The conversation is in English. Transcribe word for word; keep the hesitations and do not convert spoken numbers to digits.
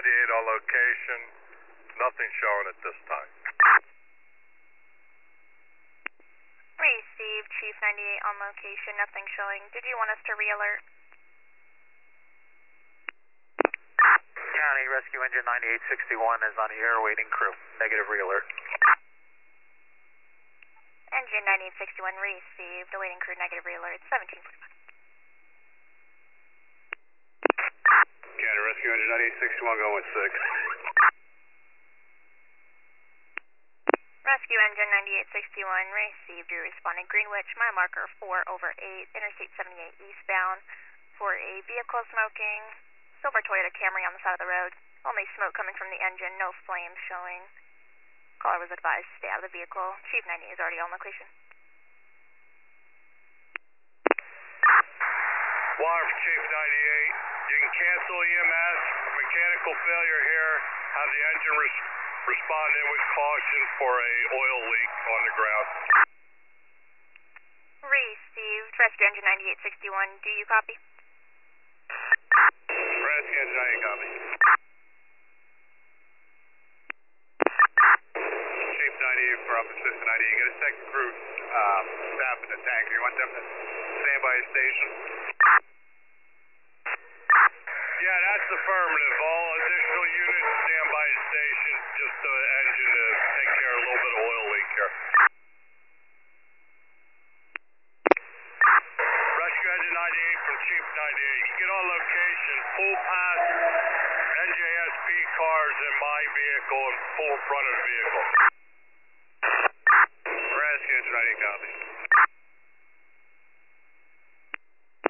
ninety-eight on location. Nothing showing at this time. Received, Chief ninety-eight on location, nothing showing. Did you want us to re-alert? County Rescue Engine ninety-eight sixty-one is on here awaiting crew. Negative re-alert. Engine ninety-eight sixty-one received, awaiting crew, negative re-alert, seventeen forty-five. County Rescue Engine ninety-eight sixty-one going with six. Rescue Engine ninety-eight sixty-one received, you're responding Greenwich, mile marker four over eight, Interstate seventy-eight eastbound for a vehicle smoking. Silver Toyota Camry on the side of the road. Only smoke coming from the engine, no flames showing. Caller was advised to stay out of the vehicle. Chief ninety-eight is already on location. Wire for Chief ninety-eight. You can cancel E M S. Mechanical failure here. Have the engine res respond in with caution for a oil leak on the ground. Received. Rescue Engine ninety-eight sixty-one, do you copy? Rescue Engine ninety-eight copy. Chief ninety-eight for Upper System ninety-eight. You got a second crew uh, staff in the tanker. You want them to stand by your station? Yeah, that's affirmative. All additional units stand by the station. Just the engine to take care of a little bit of oil leak here. Rescue Engine ninety-eight from Chief ninety-eight. You get on location, full pass N J S P cars in my vehicle and full front of the vehicle.